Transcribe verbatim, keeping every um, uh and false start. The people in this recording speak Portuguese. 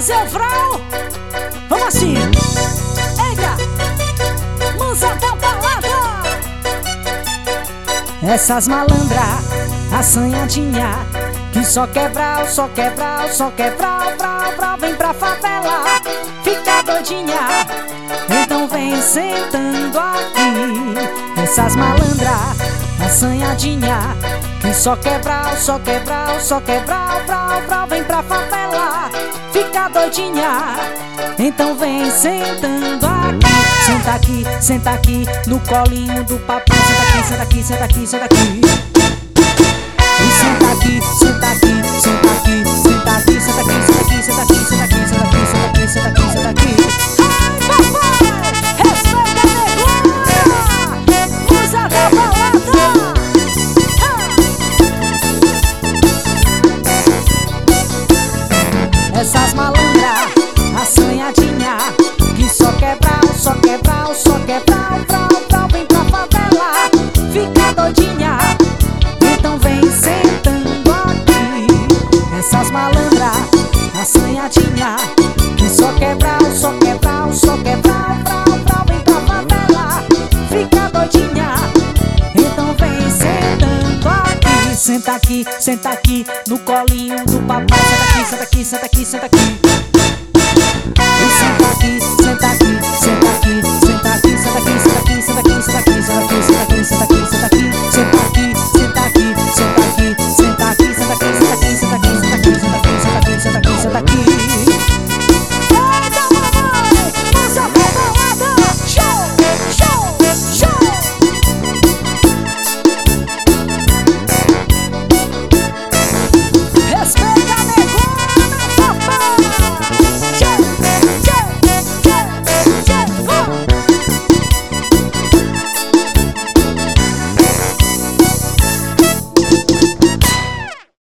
fazer o frau. Vamos assim. Eita, musa da balada. Essas malandras, assanhadinha, que só quebral, só quebral, só quebral, brau, brau, vem pra favela, fica doidinha, então vem sentando aqui. Essas malandras, assanhadinha, que só quebral, só quebral, só quebral, brau, brau, vem pra favela, fica doidinha, então vem sentando aqui. Senta aqui, senta aqui, no colinho do papai, senta aqui, senta aqui, senta aqui, senta aqui. E senta aqui, senta aqui, senta aqui, senta aqui, senta aqui, senta aqui, senta aqui, senta aqui, senta aqui, senta aqui, senta aqui, senta aqui. Ai, papai, respeita a negrona, musa da balada. Essas malandras, assanhadinha, que só quebral, só quebral, só quebral, brau, brau, vem pra favela, fica doidinha, então vem sentando aqui. Essas malandras, assanhadinha, que só quebral, só quebral, só quebral, brau, brau, vem pra favela, fica doidinha, então vem sentando aqui. Senta aqui, senta aqui, no colinho do papai, senta aqui, senta aqui, senta aqui, senta aqui. E senta aqui, senta aqui, senta aqui, senta aqui, senta aqui, senta aqui, senta aqui, senta aqui, senta aqui, senta aqui, senta aqui, senta aqui.